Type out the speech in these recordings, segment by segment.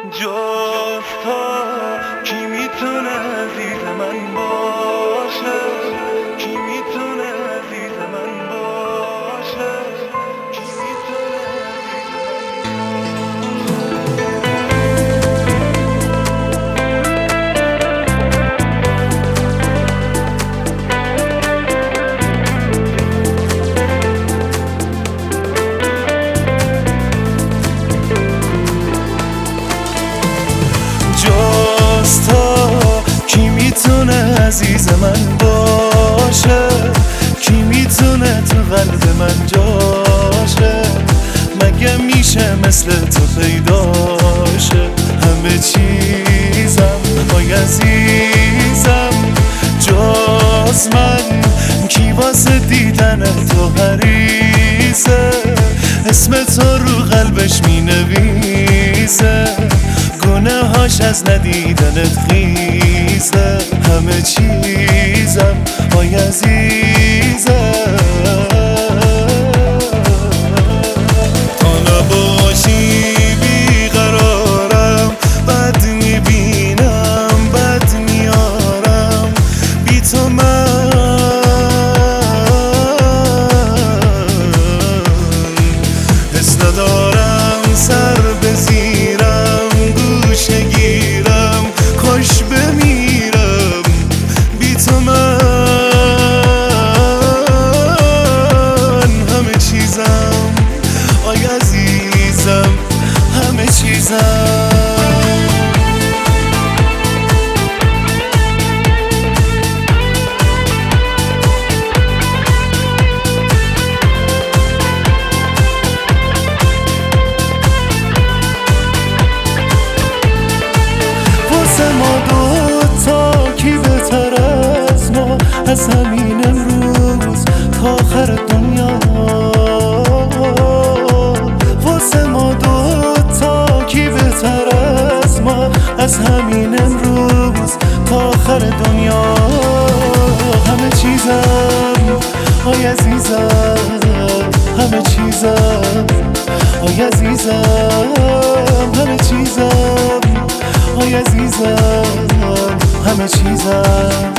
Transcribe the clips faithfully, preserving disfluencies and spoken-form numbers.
جز تو کی میتونه عزیز من باشه، کی میتونه عزیز من باشه، کی میتونه جز تو کی میتونه عزیز من باشه، کی میتونه تو قلب من جاشه، مگه میشه مثل تو پیداشه. همه چیزم وای عزیزم جز من، کی واسه دیدن تو حریصه، اسم تو رو قلبش مینویسه، گناهاش از ندیدنت خیزه. همه چیزم وای عزیزم تو نباشی بیقرارم، بد میبینم بد میارم، بی تو من حس ندارم سر بزیرم، گوشه گیرم خوش بمیرم، بی تو من همه چیزم آی عزیزم همه چیزم. از همین امروز تا آخر دنیا، واسه ما دوتا کی بهتر از ما، از همین امروز تا آخر دنیا. همه چیزم آی عزیزم همه چیزم آی عزیزم همه چیزم آی عزیزم همه چیزم.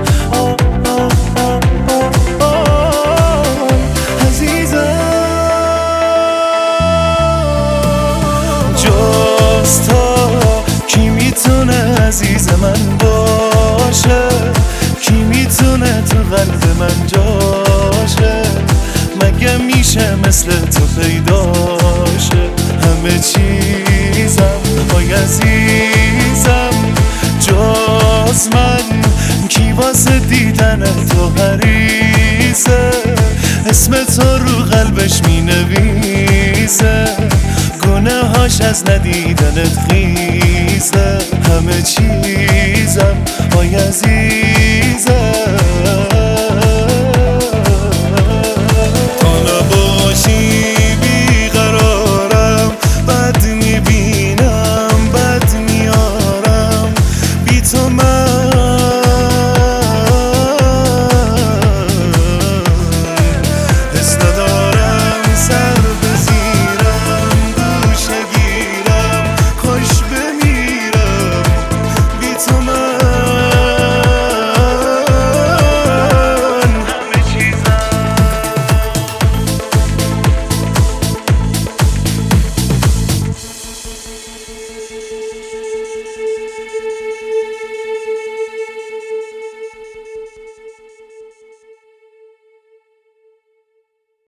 جز تو کی میتونه عزیز من باشه، کی میتونه تو قلب من جاشه، مگه میشه مثل تو پیداشه. همه چیزم آی عزیزم جز من، کی واسه دیدن تو حریصه، اسم تو رو قلبش مینویسه، گناهاش از ندیدنت خیزه. همه چیزم آی عزیزم